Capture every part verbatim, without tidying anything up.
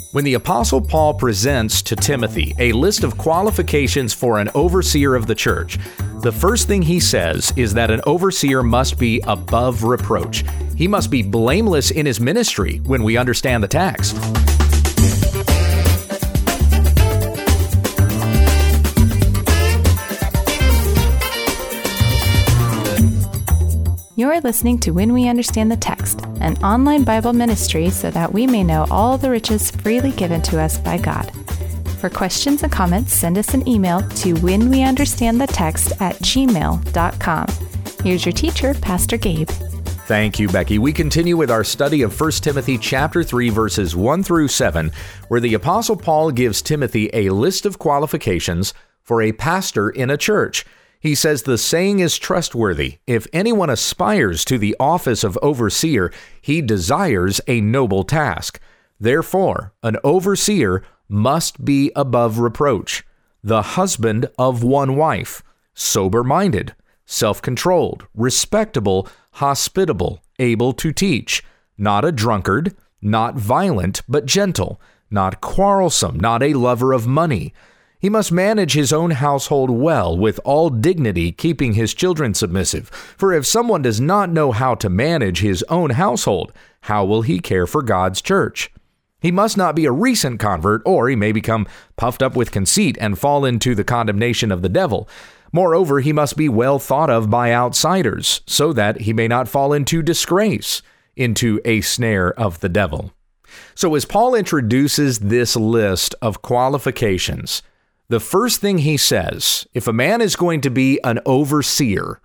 When the Apostle Paul presents to Timothy a list of qualifications for an overseer of the church, the first thing he says is that an overseer must be above reproach. He must be blameless in his ministry when we understand the text. You're listening to When We Understand the Text, an online Bible ministry so that we may know all the riches freely given to us by God. For questions and comments, send us an email to whenweunderstandthetext at gmail dot com. Here's your teacher, Pastor Gabe. Thank you, Becky. We continue with our study of First Timothy chapter three, verses one through seven, where the Apostle Paul gives Timothy a list of qualifications for a pastor in a church. He says the saying is trustworthy. If anyone aspires to the office of overseer, he desires a noble task. Therefore, an overseer must be above reproach, the husband of one wife, sober-minded, self-controlled, respectable, hospitable, able to teach, not a drunkard, not violent, but gentle, not quarrelsome, not a lover of money. He must manage his own household well, with all dignity, keeping his children submissive. For if someone does not know how to manage his own household, how will he care for God's church? He must not be a recent convert, or he may become puffed up with conceit and fall into the condemnation of the devil. Moreover, he must be well thought of by outsiders, so that he may not fall into disgrace, into a snare of the devil. So as Paul introduces this list of qualifications, the first thing he says, if a man is going to be an overseer,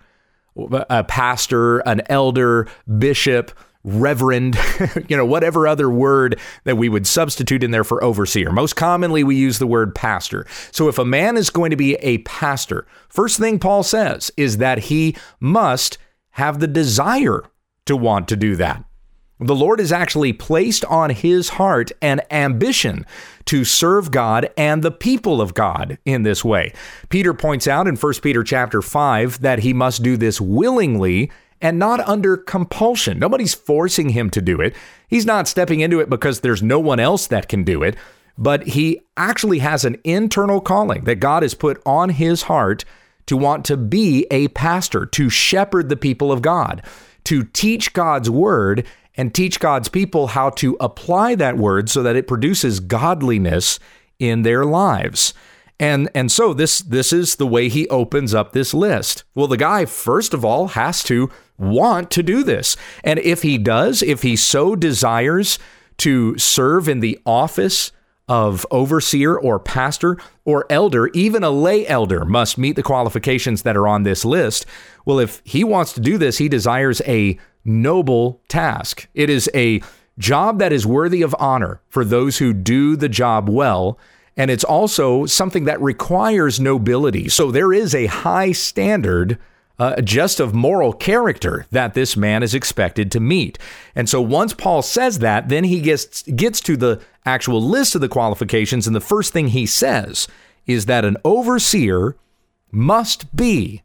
a pastor, an elder, bishop, reverend, you know, whatever other word that we would substitute in there for overseer. Most commonly, we use the word pastor. So if a man is going to be a pastor, first thing Paul says is that he must have the desire to want to do that. The Lord has actually placed on his heart an ambition to serve God and the people of God in this way. Peter points out in First Peter chapter five that he must do this willingly and not under compulsion. Nobody's forcing him to do it. He's not stepping into it because there's no one else that can do it, but he actually has an internal calling that God has put on his heart to want to be a pastor, to shepherd the people of God, to teach God's word and teach God's people how to apply that word so that it produces godliness in their lives. And and so this this is the way he opens up this list. Well, the guy, first of all, has to want to do this. And if he does, if he so desires to serve in the office of overseer or pastor or elder, even a lay elder must meet the qualifications that are on this list. Well, if he wants to do this, he desires a noble task. It is a job that is worthy of honor for those who do the job well. And it's also something that requires nobility. So there is a high standard uh, just of moral character that this man is expected to meet. And so once Paul says that, then he gets gets to the actual list of the qualifications. And the first thing he says is that an overseer must be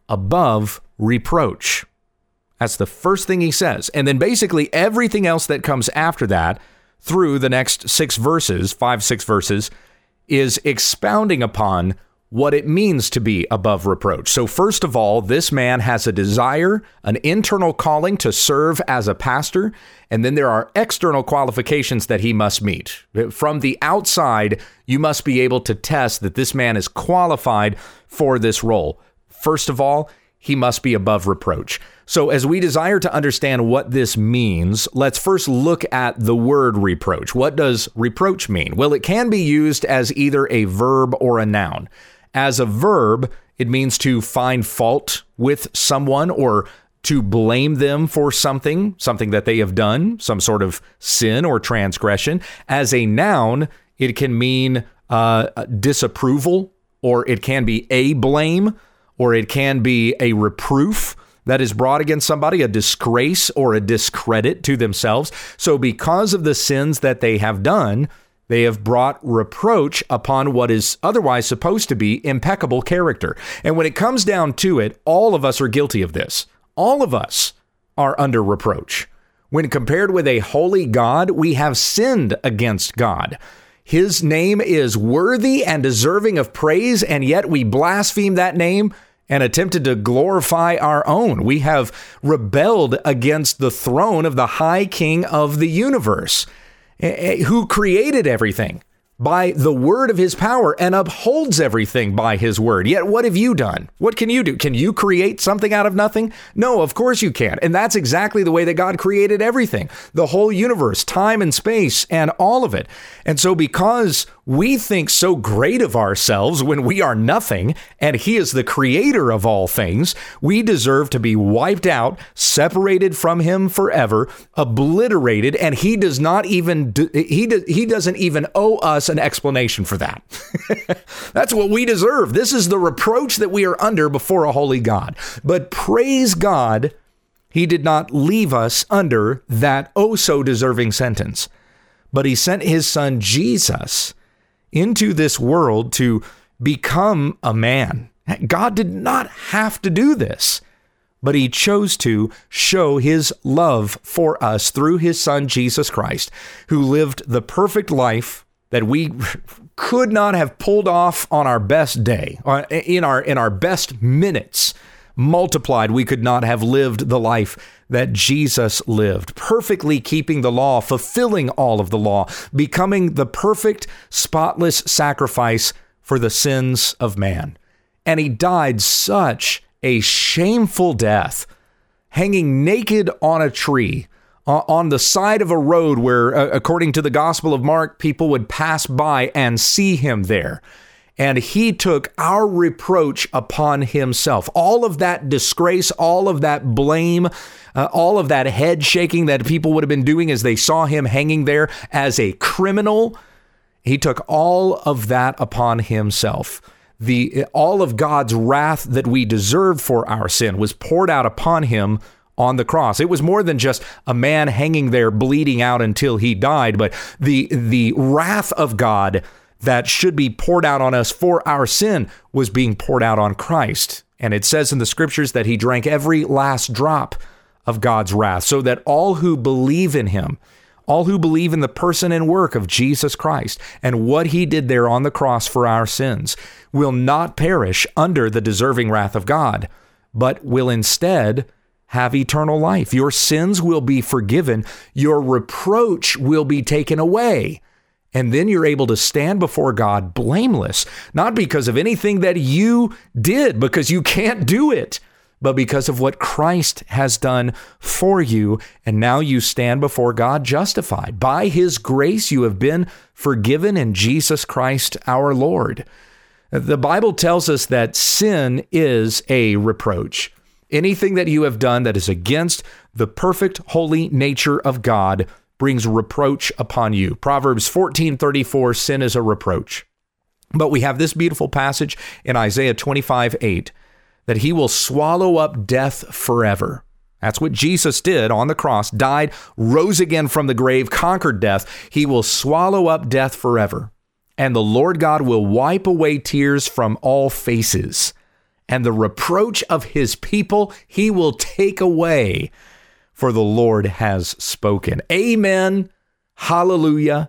above reproach. That's the first thing he says. And then basically everything else that comes after that through the next six verses, five, six verses, is expounding upon what it means to be above reproach. So first of all, this man has a desire, an internal calling to serve as a pastor, and then there are external qualifications that he must meet. From the outside, you must be able to test that this man is qualified for this role. First of all, he must be above reproach. So as we desire to understand what this means, let's first look at the word reproach. What does reproach mean? Well, it can be used as either a verb or a noun. As a verb, it means to find fault with someone or to blame them for something, something that they have done, some sort of sin or transgression. As a noun, it can mean uh, disapproval, or it can be a blame, or it can be a reproof that is brought against somebody, a disgrace or a discredit to themselves. So because of the sins that they have done, they have brought reproach upon what is otherwise supposed to be impeccable character. And when it comes down to it, all of us are guilty of this. All of us are under reproach. When compared with a holy God, we have sinned against God. His name is worthy and deserving of praise, and yet we blaspheme that name and attempted to glorify our own. We have rebelled against the throne of the high king of the universe, who created everything by the word of his power and upholds everything by his word. Yet what have you done? What can you do? Can you create something out of nothing? No, of course you can't. And that's exactly the way that God created everything, the whole universe, time and space, and all of it. And so because we think so great of ourselves when we are nothing, and he is the creator of all things, we deserve to be wiped out, separated from him forever, obliterated, and he does not even, do, he, do, he doesn't even owe us an explanation for that. That's what we deserve. This is the reproach that we are under before a holy God. But praise God, he did not leave us under that oh so deserving sentence, but he sent his son Jesus into this world to become a man. God did not have to do this, but he chose to show his love for us through his son, Jesus Christ, who lived the perfect life that we could not have pulled off on our best day, in our in our best minutes multiplied. We could not have lived the life that Jesus lived, perfectly keeping the law, fulfilling all of the law, becoming the perfect, spotless sacrifice for the sins of man. And he died such a shameful death, hanging naked on a tree, on the side of a road where, uh, according to the Gospel of Mark, people would pass by and see him there. And he took our reproach upon himself. All of that disgrace, all of that blame, uh, all of that head shaking that people would have been doing as they saw him hanging there as a criminal, he took all of that upon himself. The all of God's wrath that we deserved for our sin was poured out upon him on the cross. It was more than just a man hanging there bleeding out until he died, but the the wrath of God that should be poured out on us for our sin was being poured out on Christ. And it says in the scriptures that he drank every last drop of God's wrath, so that all who believe in him, all who believe in the person and work of Jesus Christ and what he did there on the cross for our sins, will not perish under the deserving wrath of God, but will instead have eternal life. Your sins will be forgiven. Your reproach will be taken away. And then you're able to stand before God blameless, not because of anything that you did, because you can't do it, but because of what Christ has done for you. And now you stand before God justified. By his grace, you have been forgiven in Jesus Christ, our Lord. The Bible tells us that sin is a reproach. Anything that you have done that is against the perfect, holy nature of God brings reproach upon you. Proverbs fourteen thirty-four, sin is a reproach. But we have this beautiful passage in Isaiah twenty-five eight, that he will swallow up death forever. That's what Jesus did on the cross, died, rose again from the grave, conquered death. He will swallow up death forever. And the Lord God will wipe away tears from all faces. And the reproach of his people he will take away, for the Lord has spoken. Amen. Hallelujah.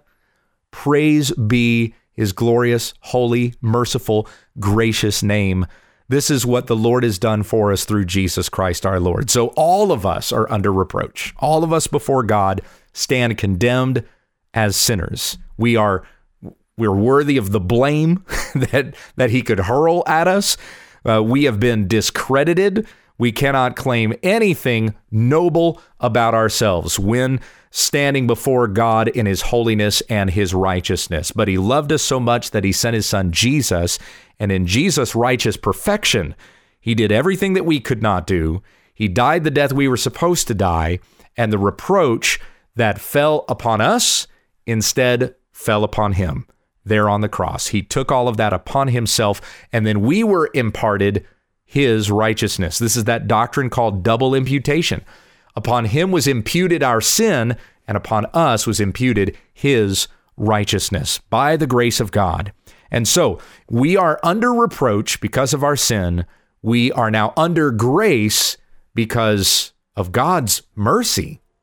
Praise be his glorious, holy, merciful, gracious name. This is what the Lord has done for us through Jesus Christ our Lord. So all of us are under reproach. All of us before God stand condemned as sinners. We are we're worthy of the blame that, that he could hurl at us. Uh, we have been discredited. We cannot claim anything noble about ourselves when standing before God in his holiness and his righteousness. But he loved us so much that he sent his son Jesus, and in Jesus' righteous perfection, he did everything that we could not do. He died the death we were supposed to die, and the reproach that fell upon us instead fell upon him there on the cross. He took all of that upon himself, and then we were imparted his righteousness. This is that doctrine called double imputation. Upon him was imputed our sin, and upon us was imputed his righteousness by the grace of God. And so we are under reproach because of our sin. We are now under grace because of God's mercy.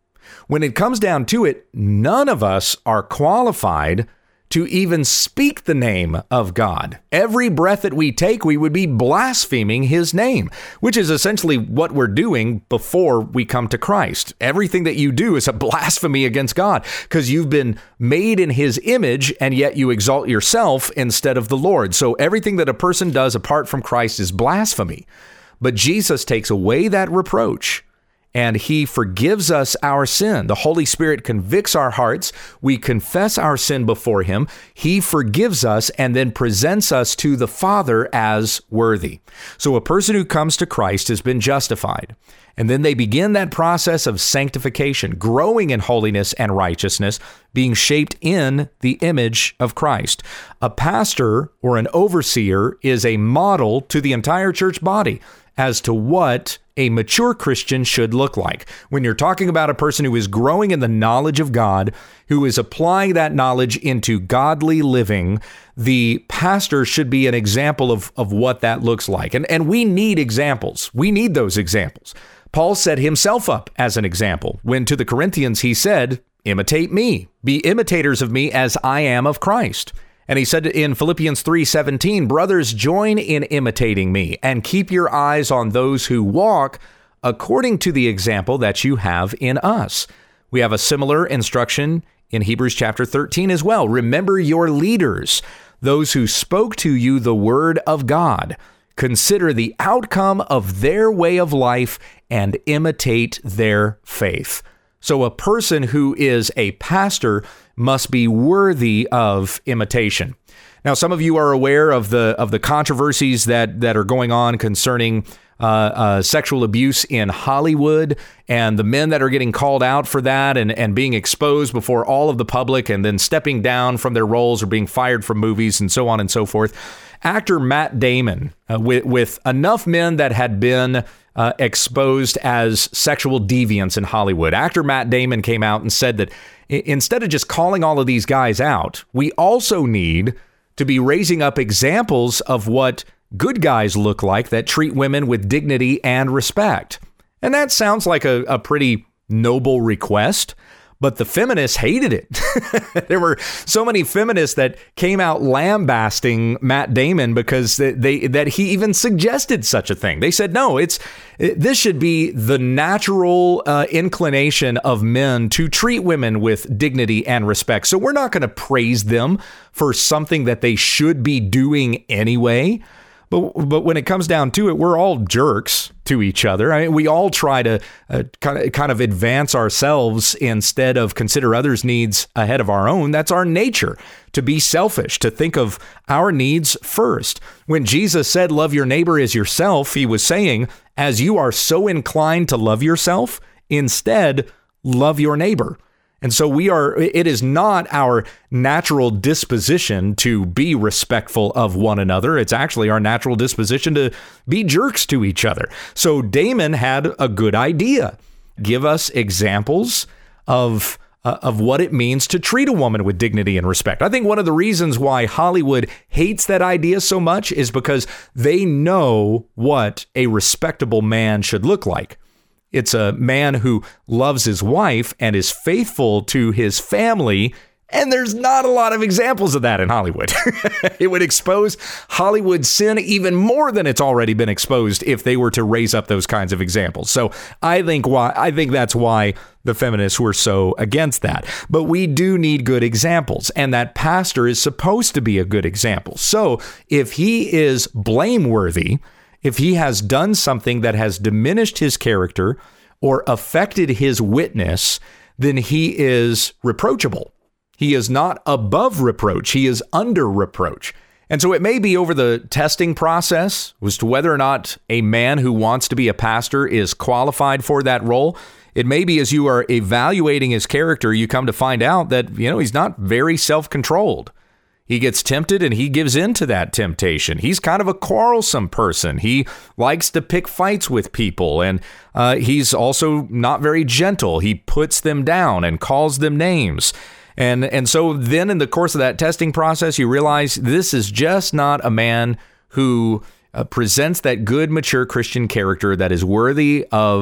when it comes down to it, none of us are qualified to even speak the name of God. Every breath that we take, we would be blaspheming his name, which is essentially what we're doing before we come to Christ. Everything that you do is a blasphemy against God because you've been made in his image and yet you exalt yourself instead of the Lord. So everything that a person does apart from Christ is blasphemy. But Jesus takes away that reproach, and he forgives us our sin. The Holy Spirit convicts our hearts. We confess our sin before him. He forgives us and then presents us to the Father as worthy. So a person who comes to Christ has been justified. And then they begin that process of sanctification, growing in holiness and righteousness, being shaped in the image of Christ. A pastor or an overseer is a model to the entire church body as to what a mature Christian should look like. When you're talking about a person who is growing in the knowledge of God, who is applying that knowledge into godly living, the pastor should be an example of, of what that looks like. And, and we need examples. We need those examples. Paul set himself up as an example when to the Corinthians he said, imitate me, be imitators of me as I am of Christ. And he said in Philippians three seventeen, brothers, join in imitating me and keep your eyes on those who walk according to the example that you have in us. We have a similar instruction in Hebrews chapter thirteen as well. Remember your leaders, those who spoke to you the word of God. Consider the outcome of their way of life and imitate their faith. So a person who is a pastor must be worthy of imitation. Now, some of you are aware of the of the controversies that that are going on concerning uh, uh, sexual abuse in Hollywood, and the men that are getting called out for that and, and being exposed before all of the public and then stepping down from their roles or being fired from movies and so on and so forth. Actor Matt Damon, uh, with, with enough men that had been uh, exposed as sexual deviants in Hollywood, actor Matt Damon came out and said that I- instead of just calling all of these guys out, we also need to be raising up examples of what good guys look like that treat women with dignity and respect. And that sounds like a, a pretty noble request, but the feminists hated it. There were so many feminists that came out lambasting Matt Damon because they, they that he even suggested such a thing. They said, no, it's it, this should be the natural uh, inclination of men to treat women with dignity and respect. So we're not going to praise them for something that they should be doing anyway. But but when it comes down to it, we're all jerks to each other. I mean, we all try to uh, kind of kind of advance ourselves instead of consider others' needs ahead of our own. That's our nature, to be selfish, to think of our needs first. When Jesus said, love your neighbor as yourself, he was saying, as you are so inclined to love yourself, instead, love your neighbor. And so we are, it is not our natural disposition to be respectful of one another. It's actually our natural disposition to be jerks to each other. So Damon had a good idea. Give us examples of uh, of what it means to treat a woman with dignity and respect. I think one of the reasons why Hollywood hates that idea so much is because they know what a respectable man should look like. It's a man who loves his wife and is faithful to his family. And there's not a lot of examples of that in Hollywood. It would expose Hollywood's sin even more than it's already been exposed if they were to raise up those kinds of examples. So I think why I think that's why the feminists were so against that. But we do need good examples, and that pastor is supposed to be a good example. So if he is blameworthy, if he has done something that has diminished his character or affected his witness, then he is reproachable. He is not above reproach. He is under reproach. And so it may be over the testing process as to whether or not a man who wants to be a pastor is qualified for that role. It may be as you are evaluating his character, you come to find out that, you know, he's not very self-controlled. He gets tempted and he gives in to that temptation. He's kind of a quarrelsome person. He likes to pick fights with people, and uh, he's also not very gentle. He puts them down and calls them names. And, and so then in the course of that testing process, you realize this is just not a man who uh, presents that good, mature Christian character that is worthy of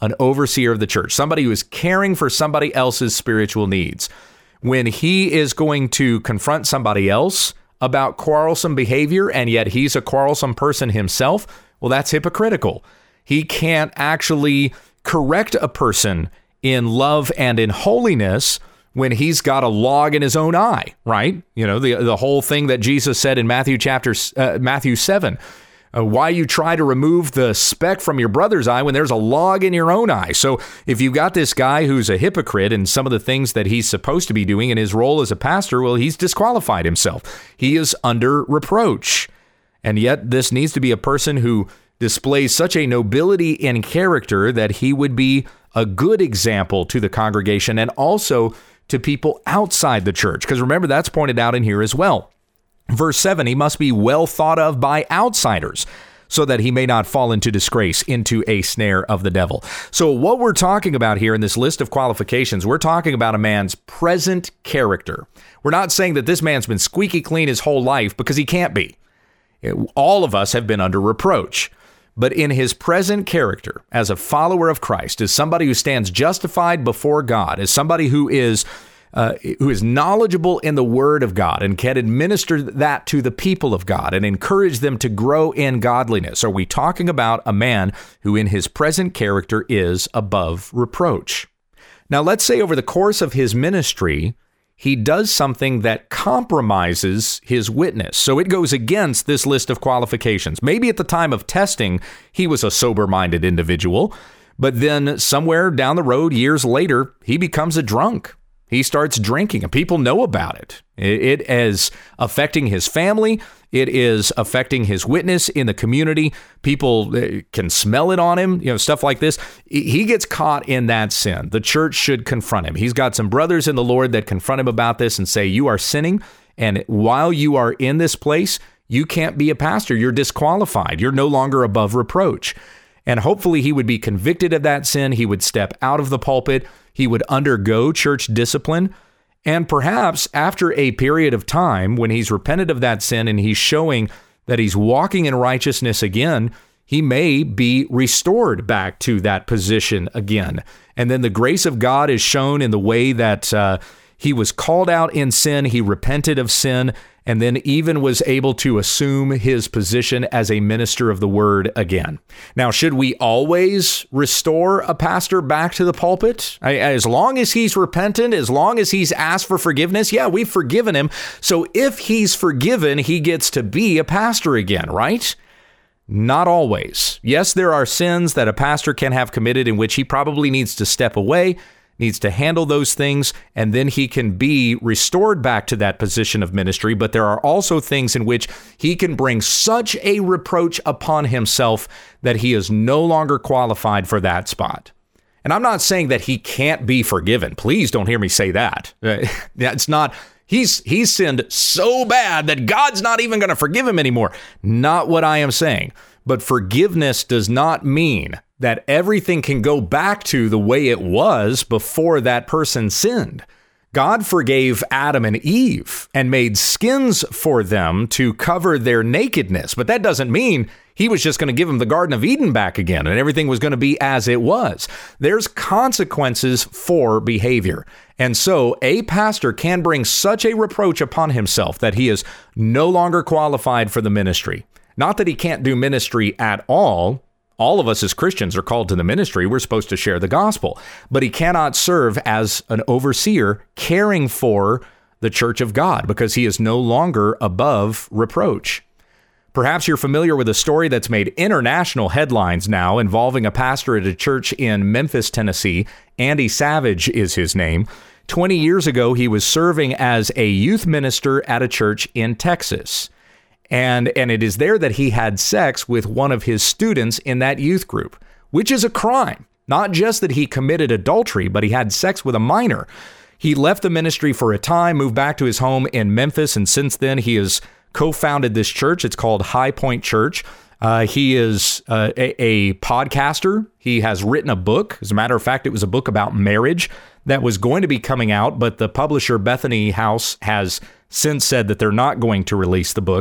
an overseer of the church, somebody who is caring for somebody else's spiritual needs, when he is going to confront somebody else about quarrelsome behavior, and yet he's a quarrelsome person himself, well, that's hypocritical. He can't actually correct a person in love and in holiness when he's got a log in his own eye, right? You know, the the whole thing that Jesus said in Matthew chapter uh, Matthew seven, uh, why you try to remove the speck from your brother's eye when there's a log in your own eye. So if you've got this guy who's a hypocrite in some of the things that he's supposed to be doing in his role as a pastor, well, he's disqualified himself. He is under reproach. And yet this needs to be a person who displays such a nobility in character that he would be a good example to the congregation and also to people outside the church. Because remember, that's pointed out in here as well. Verse seven, he must be well thought of by outsiders so that he may not fall into disgrace, into a snare of the devil. So what we're talking about here in this list of qualifications, we're talking about a man's present character. We're not saying that this man's been squeaky clean his whole life, because he can't be. All of us have been under reproach. But in his present character as a follower of Christ, as somebody who stands justified before God, as somebody who is uh, who is knowledgeable in the Word of God and can administer that to the people of God and encourage them to grow in godliness, are we talking about a man who in his present character is above reproach? Now, let's say over the course of his ministry, he does something that compromises his witness. So it goes against this list of qualifications. Maybe at the time of testing, he was a sober-minded individual, but then somewhere down the road, years later, he becomes a drunk. He starts drinking, and people know about it. It is affecting his family. It is affecting his witness in the community. People can smell it on him, you know, stuff like this. He gets caught in that sin. The church should confront him. He's got some brothers in the Lord that confront him about this and say, you are sinning, and while you are in this place, you can't be a pastor. You're disqualified. You're no longer above reproach. And hopefully he would be convicted of that sin. He would step out of the pulpit. He would undergo church discipline. And perhaps after a period of time, when he's repented of that sin and he's showing that he's walking in righteousness again, he may be restored back to that position again. And then the grace of God is shown in the way that uh, he was called out in sin, he repented of sin, and then even was able to assume his position as a minister of the word again. Now, should we always restore a pastor back to the pulpit? I, as long as he's repentant, as long as he's asked for forgiveness, yeah, we've forgiven him. So if he's forgiven, he gets to be a pastor again, right? Not always. Yes, there are sins that a pastor can have committed in which he probably needs to step away, needs to handle those things, and then he can be restored back to that position of ministry. But there are also things in which he can bring such a reproach upon himself that he is no longer qualified for that spot. And I'm not saying that he can't be forgiven. Please don't hear me say that. It's not, he's, he's sinned so bad that God's not even going to forgive him anymore. Not what I am saying. But forgiveness does not mean that everything can go back to the way it was before that person sinned. God forgave Adam and Eve and made skins for them to cover their nakedness. But that doesn't mean he was just going to give them the Garden of Eden back again and everything was going to be as it was. There's consequences for behavior. And so a pastor can bring such a reproach upon himself that he is no longer qualified for the ministry. Not that he can't do ministry at all. All of us as Christians are called to the ministry. We're supposed to share the gospel. But he cannot serve as an overseer caring for the church of God because he is no longer above reproach. Perhaps you're familiar with a story that's made international headlines now involving a pastor at a church in Memphis, Tennessee. Andy Savage is his name. twenty years ago, he was serving as a youth minister at a church in Texas. And and it is there that he had sex with one of his students in that youth group, which is a crime. Not just that he committed adultery, but he had sex with a minor. He left the ministry for a time, moved back to his home in Memphis, and since then he has co-founded this church. It's called High Point Church. Uh, he is uh, a, a podcaster. He has written a book. As a matter of fact, it was a book about marriage that was going to be coming out, but the publisher Bethany House has since said that they're not going to release the book.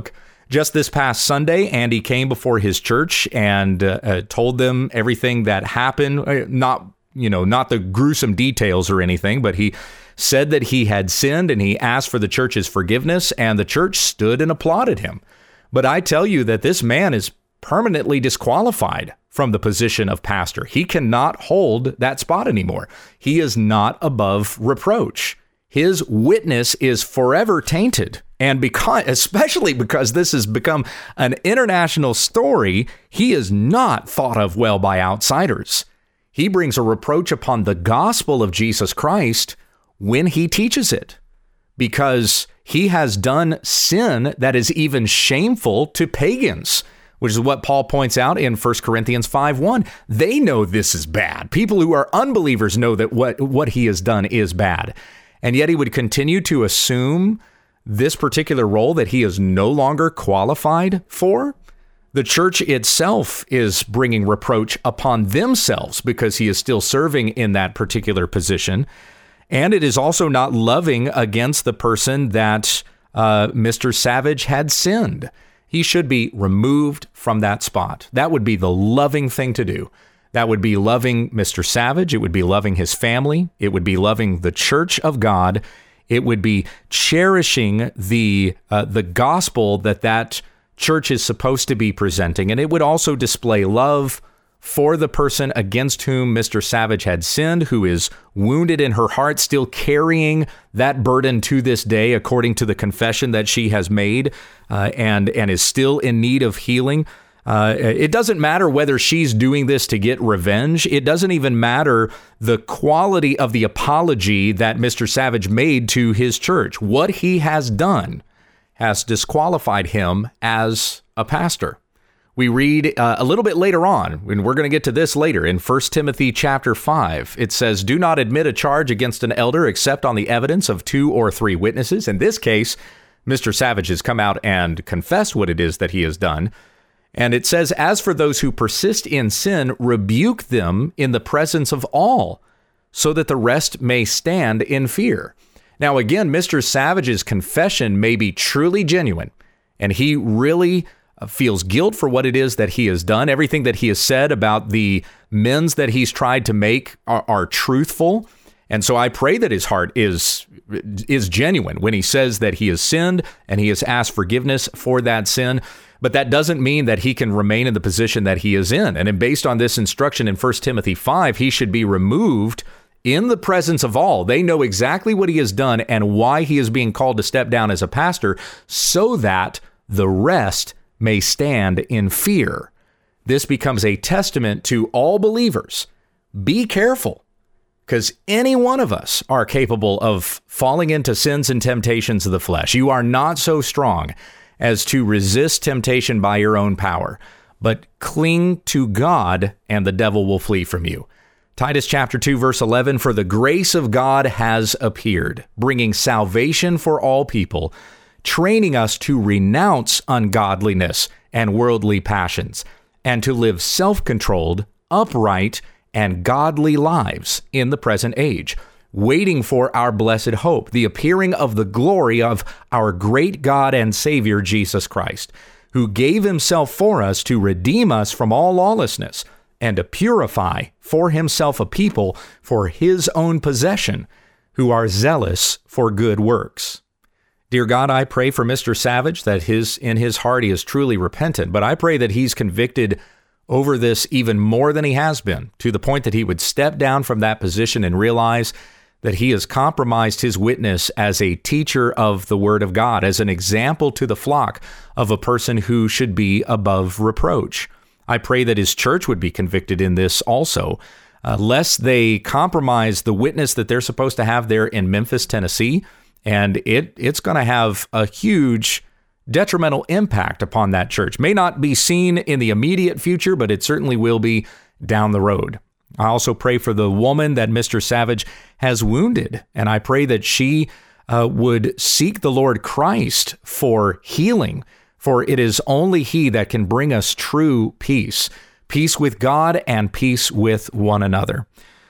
Just this past Sunday, Andy came before his church and uh, uh, told them everything that happened. Uh, not, you know, not the gruesome details or anything, but he said that he had sinned and he asked for the church's forgiveness, and the church stood and applauded him. But I tell you that this man is permanently disqualified from the position of pastor. He cannot hold that spot anymore. He is not above reproach. His witness is forever tainted. And because, especially because this has become an international story, he is not thought of well by outsiders. He brings a reproach upon the gospel of Jesus Christ when he teaches it, because he has done sin that is even shameful to pagans, which is what Paul points out in First Corinthians five one. They know this is bad. People who are unbelievers know that what, what he has done is bad. And yet he would continue to assume this particular role that he is no longer qualified for. The church itself is bringing reproach upon themselves because he is still serving in that particular position. And it is also not loving against the person that uh, Mister Savage had sinned. He should be removed from that spot. That would be the loving thing to do. That would be loving Mister Savage. It would be loving his family. It would be loving the church of God. It would be cherishing the uh, the gospel that that church is supposed to be presenting. And it would also display love for the person against whom Mister Savage had sinned, who is wounded in her heart, still carrying that burden to this day, according to the confession that she has made, uh, and, and is still in need of healing. Uh, it doesn't matter whether she's doing this to get revenge. It doesn't even matter the quality of the apology that Mister Savage made to his church. What he has done has disqualified him as a pastor. We read uh, a little bit later on, and we're going to get to this later, in First Timothy chapter five. It says, "Do not admit a charge against an elder except on the evidence of two or three witnesses." In this case, Mister Savage has come out and confessed what it is that he has done. And it says, "As for those who persist in sin, rebuke them in the presence of all, so that the rest may stand in fear." Now, again, Mister Savage's confession may be truly genuine, and he really feels guilt for what it is that he has done. Everything that he has said about the amends that he's tried to make are, are truthful. And so I pray that his heart is is genuine when he says that he has sinned and he has asked forgiveness for that sin. But that doesn't mean that he can remain in the position that he is in. And based on this instruction in First Timothy five, he should be removed in the presence of all. They know exactly what he has done and why he is being called to step down as a pastor, so that the rest may stand in fear. This becomes a testament to all believers. Be careful, because any one of us are capable of falling into sins and temptations of the flesh. You are not so strong as to resist temptation by your own power, but cling to God and the devil will flee from you. Titus chapter two, verse eleven, "For the grace of God has appeared, bringing salvation for all people, training us to renounce ungodliness and worldly passions, and to live self-controlled, upright, and godly lives in the present age, waiting for our blessed hope, the appearing of the glory of our great God and Savior, Jesus Christ, who gave himself for us to redeem us from all lawlessness, and to purify for himself a people for his own possession, who are zealous for good works." Dear God, I pray for Mister Savage that his in his heart he is truly repentant, but I pray that he's convicted over this even more than he has been, to the point that he would step down from that position and realize that he has compromised his witness as a teacher of the Word of God, as an example to the flock of a person who should be above reproach. I pray that his church would be convicted in this also, uh, lest they compromise the witness that they're supposed to have there in Memphis, Tennessee. And it it's going to have a huge detrimental impact upon that church. May not be seen in the immediate future, but it certainly will be down the road. I also pray for the woman that Mister Savage has wounded, and I pray that she uh, would seek the Lord Christ for healing, for it is only He that can bring us true peace, peace with God and peace with one another.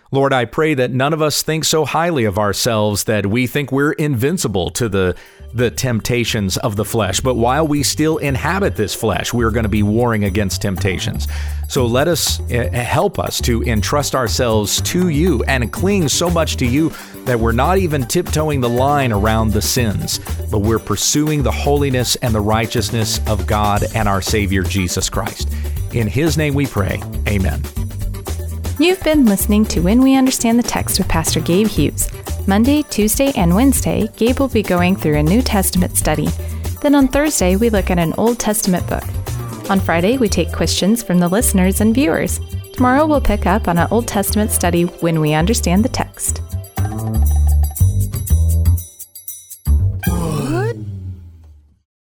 Lord, I pray that none of us think so highly of ourselves that we think we're invincible to the the temptations of the flesh. But while we still inhabit this flesh, we're going to be warring against temptations. So let us uh, help us to entrust ourselves to you and cling so much to you that we're not even tiptoeing the line around the sins, but we're pursuing the holiness and the righteousness of God and our Savior, Jesus Christ. In His name we pray. Amen. You've been listening to When We Understand the Text with Pastor Gabe Hughes. Monday, Tuesday, and Wednesday, Gabe will be going through a New Testament study. Then on Thursday, we look at an Old Testament book. On Friday, we take questions from the listeners and viewers. Tomorrow, we'll pick up on an Old Testament study when we understand the text.